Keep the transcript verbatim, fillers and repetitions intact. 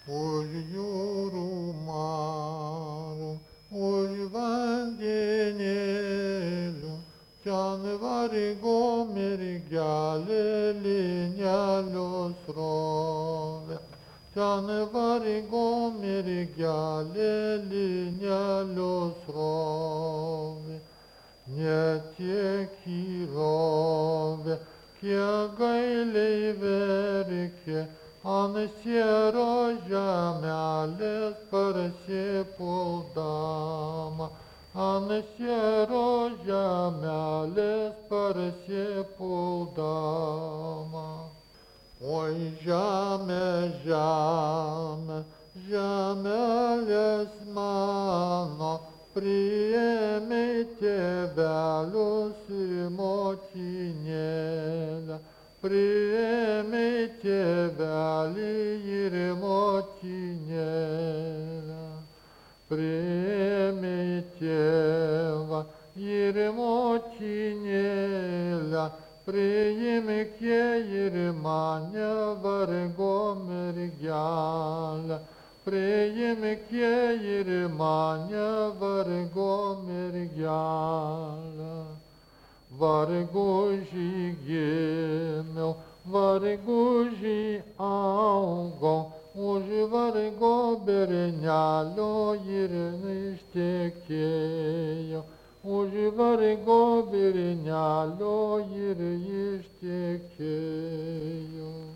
už jūrų marų, už vandenėlių, ten vargo mergelė linelio srovė. Ten vargo mergelė linelio srovė. Ne tiek įrovė, kiek gailiai verkė, ant siero žemelės parsipuldama, ant siero žemelės parsipuldama. Oi žemė, žemė, žemelės mano, priėmei tėvelius ir motinėlę, priėmei tėvelį ir motinėlę, priėmei tėvą ir motinėlę, priimk ir mane vargo mergelę, priimk ir mane vargo mergelę. Vargužį gimiau, vargužį augau, už vargo bernelio ir ištekėjau, už vargo bernelio ir ištekėjau.